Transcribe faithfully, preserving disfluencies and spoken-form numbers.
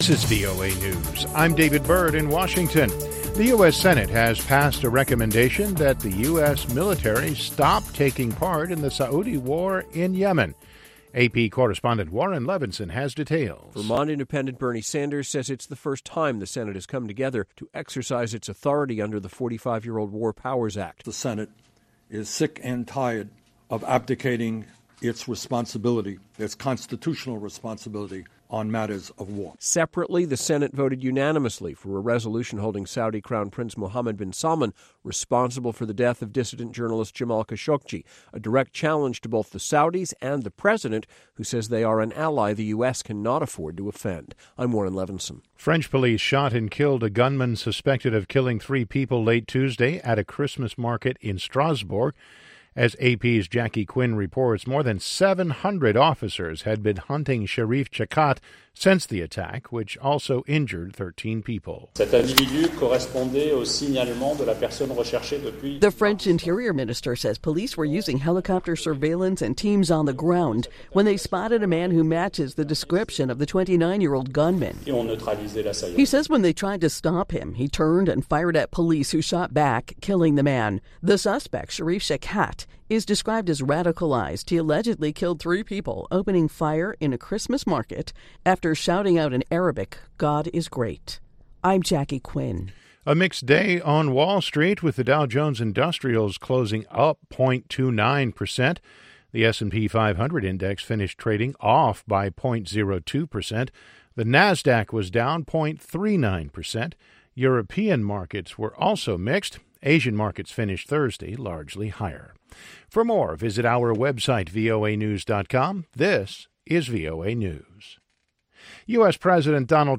This is V O A News. I'm David Byrd in Washington. The U S. Senate has passed a recommendation that the U S military stop taking part in the Saudi war in Yemen. A P correspondent Warren Levinson has details. Vermont Independent Bernie Sanders says it's the first time the Senate has come together to exercise its authority under the forty-five-year-old War Powers Act. The Senate is sick and tired of abdicating its responsibility, its constitutional responsibility, on matters of war. Separately, the Senate voted unanimously for a resolution holding Saudi Crown Prince Mohammed bin Salman responsible for the death of dissident journalist Jamal Khashoggi, a direct challenge to both the Saudis and the president, who says they are an ally the U S cannot afford to offend. I'm Warren Levinson. French police shot and killed a gunman suspected of killing three people late Tuesday at a Christmas market in Strasbourg. As A P's Jackie Quinn reports, more than seven hundred officers had been hunting Sharif Chakat since the attack, which also injured thirteen people. The French Interior Minister says police were using helicopter surveillance and teams on the ground when they spotted a man who matches the description of the twenty-nine-year-old gunman. He says when they tried to stop him, he turned and fired at police who shot back, killing the man. The suspect, Sharif Chakat, is described as radicalized. He allegedly killed three people opening fire in a Christmas market after shouting out in Arabic, "God is great." I'm Jackie Quinn. A mixed day on Wall Street, with the Dow Jones Industrials closing up zero point two nine percent. The S and P five hundred index finished trading off by zero point zero two percent. The Nasdaq was down zero point three nine percent. European markets were also mixed. Asian markets finished Thursday largely higher. For more, visit our website, V O A news dot com. This is V O A News. U S. President Donald